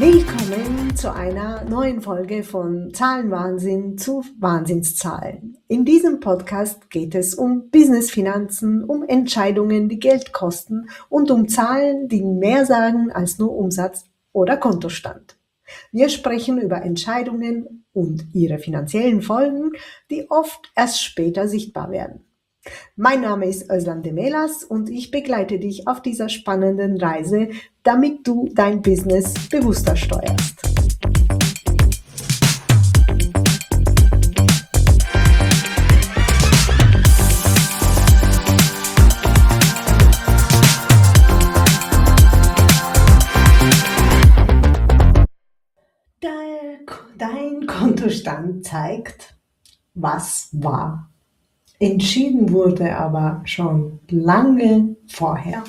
Willkommen zu einer neuen Folge von Zahlenwahnsinn zu Wahnsinnszahlen. In diesem Podcast geht es um Business-Finanzen, um Entscheidungen, die Geld kosten und um Zahlen, die mehr sagen als nur Umsatz oder Kontostand. Wir sprechen über Entscheidungen und ihre finanziellen Folgen, die oft erst später sichtbar werden. Mein Name ist Özlem Demelas und ich begleite dich auf dieser spannenden Reise, damit du dein Business bewusster steuerst. Dein Kontostand zeigt, was war. Entschieden wurde aber schon lange vorher.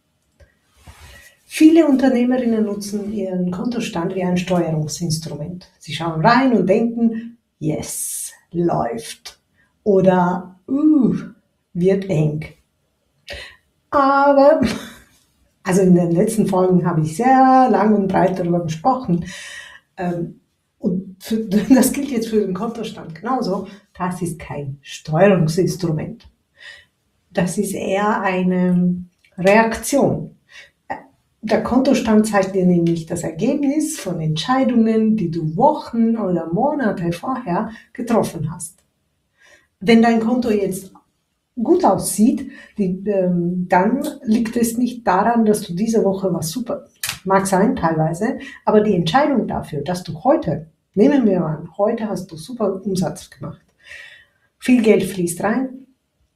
Viele Unternehmerinnen nutzen ihren Kontostand wie ein Steuerungsinstrument. Sie schauen rein und denken, yes, läuft. Oder, wird eng. Aber, also in den letzten Folgen habe ich sehr lang und breit darüber gesprochen. Und das gilt jetzt für den Kontostand genauso. Das ist kein Steuerungsinstrument. Das ist eher eine Reaktion. Der Kontostand zeigt dir nämlich das Ergebnis von Entscheidungen, die du Wochen oder Monate vorher getroffen hast. Wenn dein Konto jetzt gut aussieht, dann liegt es nicht daran, dass du diese Woche was super, mag sein teilweise, aber die Entscheidung dafür, dass du heute, nehmen wir mal an, heute hast du super Umsatz gemacht. Viel Geld fließt rein,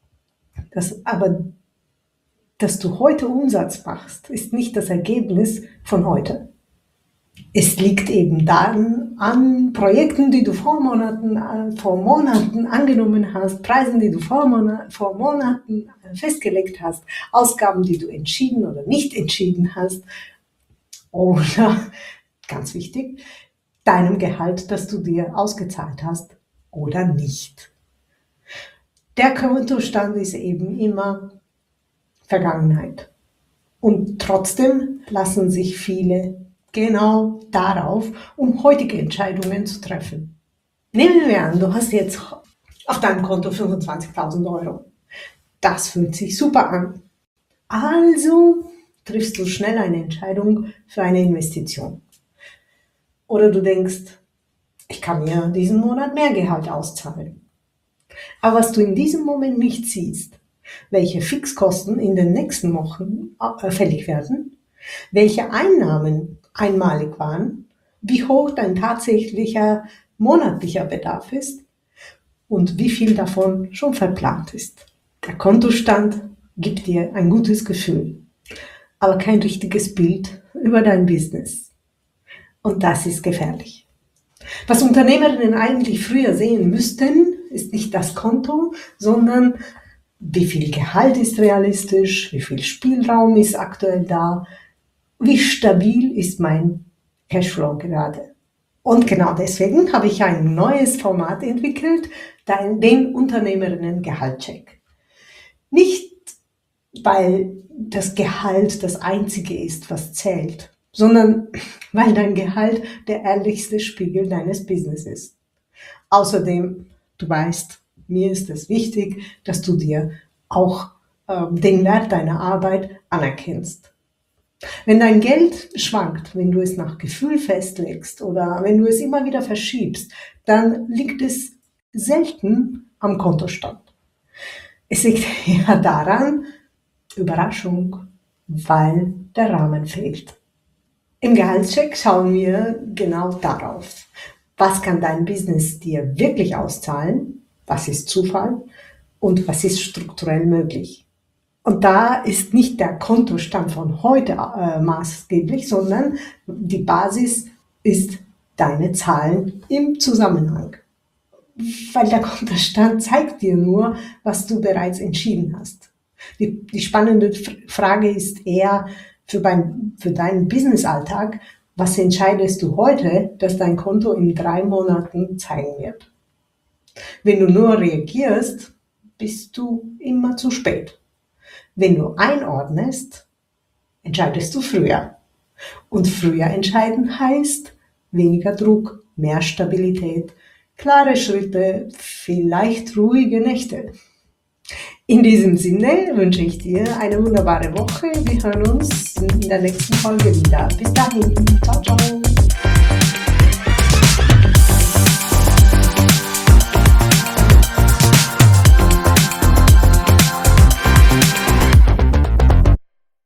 aber dass du heute Umsatz machst, ist nicht das Ergebnis von heute. Es liegt eben dann an Projekten, die du vor Monaten angenommen hast, Preisen, die du vor Monaten festgelegt hast, Ausgaben, die du entschieden oder nicht entschieden hast oder, ganz wichtig, deinem Gehalt, das du dir ausgezahlt hast oder nicht. Der Kontostand ist eben immer Vergangenheit. Und trotzdem lassen sich viele genau darauf, um heutige Entscheidungen zu treffen. Nehmen wir an, du hast jetzt auf deinem Konto 25.000 Euro. Das fühlt sich super an. Also triffst du schnell eine Entscheidung für eine Investition. Oder du denkst, ich kann mir diesen Monat mehr Gehalt auszahlen. Aber was du in diesem Moment nicht siehst, welche Fixkosten in den nächsten Wochen fällig werden, welche Einnahmen einmalig waren, wie hoch dein tatsächlicher monatlicher Bedarf ist und wie viel davon schon verplant ist. Der Kontostand gibt dir ein gutes Gefühl, aber kein richtiges Bild über dein Business. Und das ist gefährlich. Was Unternehmerinnen eigentlich früher sehen müssten, ist nicht das Konto, sondern wie viel Gehalt ist realistisch, wie viel Spielraum ist aktuell da, wie stabil ist mein Cashflow gerade. Und genau deswegen habe ich ein neues Format entwickelt, den Unternehmerinnen-Gehaltscheck. Nicht, weil das Gehalt das Einzige ist, was zählt, sondern weil dein Gehalt der ehrlichste Spiegel deines Business ist. Außerdem, du weißt, mir ist es wichtig, dass du dir auch den Wert deiner Arbeit anerkennst. Wenn dein Geld schwankt, wenn du es nach Gefühl festlegst oder wenn du es immer wieder verschiebst, dann liegt es selten am Kontostand. Es liegt eher daran, Überraschung, weil der Rahmen fehlt. Im Gehaltscheck schauen wir genau darauf. Was kann dein Business dir wirklich auszahlen? Was ist Zufall? Und was ist strukturell möglich? Und da ist nicht der Kontostand von heute maßgeblich, sondern die Basis ist deine Zahlen im Zusammenhang. Weil der Kontostand zeigt dir nur, was du bereits entschieden hast. Die spannende Frage ist eher für deinen Business-Alltag, was entscheidest du heute, dass dein Konto in 3 Monaten zeigen wird? Wenn du nur reagierst, bist du immer zu spät. Wenn du einordnest, entscheidest du früher. Und früher entscheiden heißt weniger Druck, mehr Stabilität, klare Schritte, vielleicht ruhige Nächte. In diesem Sinne wünsche ich dir eine wunderbare Woche. Wir hören uns in der nächsten Folge wieder. Bis dahin. Ciao, ciao.